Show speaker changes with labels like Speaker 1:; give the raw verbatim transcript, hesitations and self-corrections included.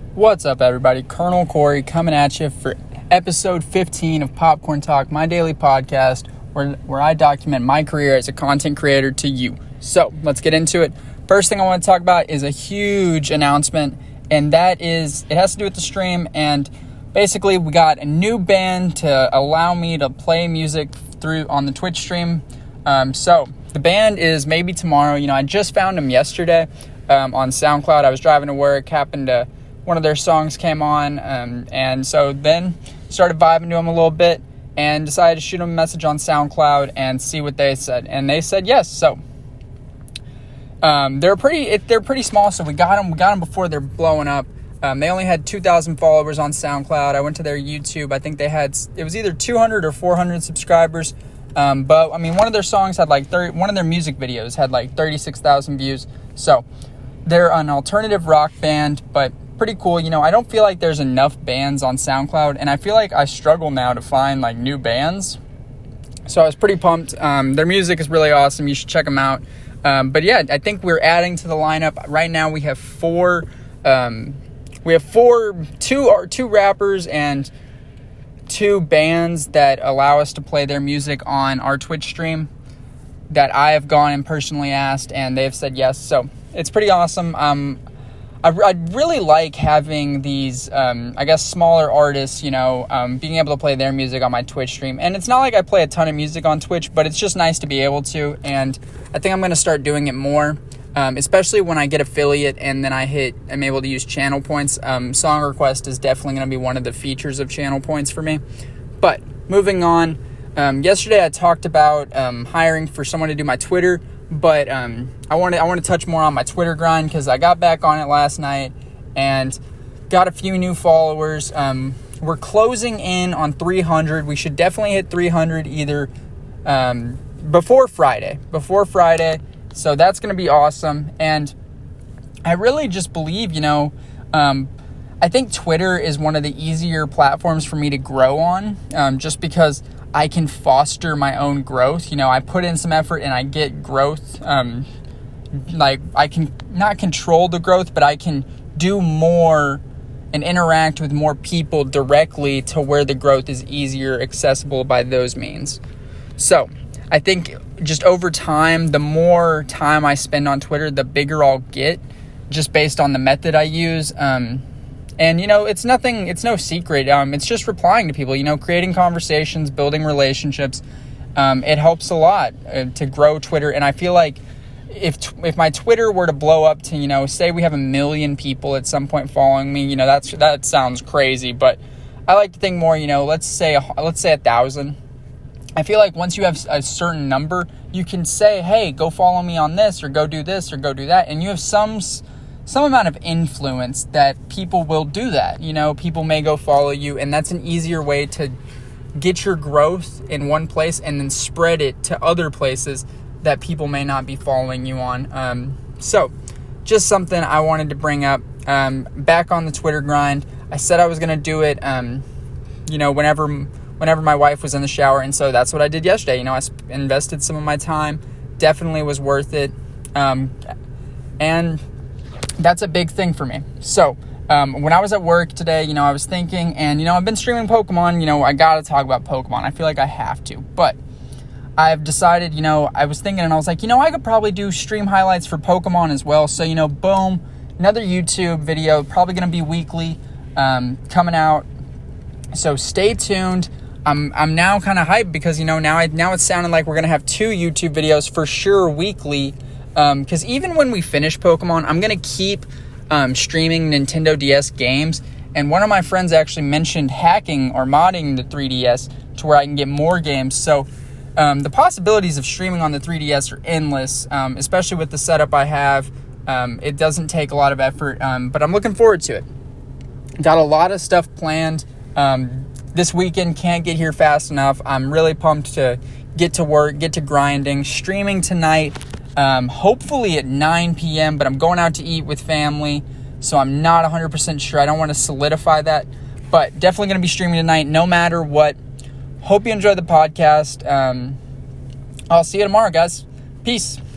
Speaker 1: What's up, everybody? Colonel Corey coming at you for episode fifteen of Popcorn Talk, my daily podcast where, where I document my career as a content creator to you. So let's get into it. First thing I want to talk about is a huge announcement, and that is, it has to do with the stream, and basically we got a new band to allow me to play music through on the Twitch stream. Um, so the band is Maybe Tomorrow. You know, I just found them yesterday um, on SoundCloud. I was driving to work, happened to one of their songs came on, um, and so then started vibing to them a little bit and decided to shoot them a message on SoundCloud and see what they said, and they said yes. So um, they're pretty they're pretty small, so we got them we got them before they're blowing up. Um, they only had two thousand followers on SoundCloud. I went to their YouTube. I think they had it was either two hundred or four hundred subscribers. Um, but I mean, one of their songs had like thirty. One of their music videos had like thirty-six thousand views. So they're an alternative rock band, but pretty cool. You know, I don't feel like there's enough bands on SoundCloud, and I feel like I struggle now to find like new bands. So I was pretty pumped. Um, their music is really awesome. You should check them out. Um, but yeah, I think we're adding to the lineup right now. We have four. Um, we have four, two or two rappers and two bands that allow us to play their music on our Twitch stream that I have gone and personally asked, and they've said yes. So it's pretty awesome. Um, I, I really like having these, um, I guess, smaller artists, you know, um, being able to play their music on my Twitch stream. And it's not like I play a ton of music on Twitch, but it's just nice to be able to. And I think I'm going to start doing it more, um, especially when I get affiliate and then I hit, I'm able to use channel points. Um, song request is definitely going to be one of the features of channel points for me. But moving on, um, yesterday I talked about um, hiring for someone to do my Twitter. But um, I want to I want to touch more on my Twitter grind because I got back on it last night and got a few new followers. Um, we're closing in on three hundred. We should definitely hit three hundred either um, before Friday. Before Friday. So that's going to be awesome. And I really just believe, you know, um, I think Twitter is one of the easier platforms for me to grow on um, just because I can foster my own growth. You know, I put in some effort and I get growth. Um, like I can not control the growth, but I can do more and interact with more people directly to where the growth is easier accessible by those means. So I think just over time, the more time I spend on Twitter, the bigger I'll get just based on the method I use. Um, And, you know, it's nothing, it's no secret. Um, it's just replying to people, you know, creating conversations, building relationships. Um, it helps a lot uh, to grow Twitter. And I feel like if if my Twitter were to blow up to, you know, say we have a million people at some point following me, you know, that's that sounds crazy. But I like to think more, you know, let's say, let's say a thousand. I feel like once you have a certain number, you can say, hey, go follow me on this or go do this or go do that. And you have some... some amount of influence that people will do that. You know, people may go follow you, and that's an easier way to get your growth in one place and then spread it to other places that people may not be following you on. Um, so just something I wanted to bring up. Um, back on the Twitter grind, I said I was going to do it, um, you know, whenever, whenever my wife was in the shower. And so that's what I did yesterday. You know, I invested some of my time, definitely was worth it. Um, and that's a big thing for me. So um, when I was at work today, you know, I was thinking, and, you know, I've been streaming Pokemon. You know, I got to talk about Pokemon. I feel like I have to. But I've decided, you know, I was thinking and I was like, you know, I could probably do stream highlights for Pokemon as well. So, you know, boom, another YouTube video, probably going to be weekly, um, coming out. So stay tuned. I'm I'm now kind of hyped because, you know, now I, now it's sounding like we're going to have two YouTube videos for sure weekly. Because um, even when we finish Pokemon, I'm going to keep um, streaming Nintendo D S games. And one of my friends actually mentioned hacking or modding the three D S to where I can get more games. So um, the possibilities of streaming on the three D S are endless, um, especially with the setup I have. Um, it doesn't take a lot of effort, um, but I'm looking forward to it. Got a lot of stuff planned. Um, this weekend can't get here fast enough. I'm really pumped to get to work, get to grinding, streaming tonight. Um, hopefully at nine p.m., but I'm going out to eat with family, so I'm not one hundred percent sure. I don't want to solidify that, but definitely going to be streaming tonight no matter what. Hope you enjoyed the podcast. Um, I'll see you tomorrow, guys. Peace.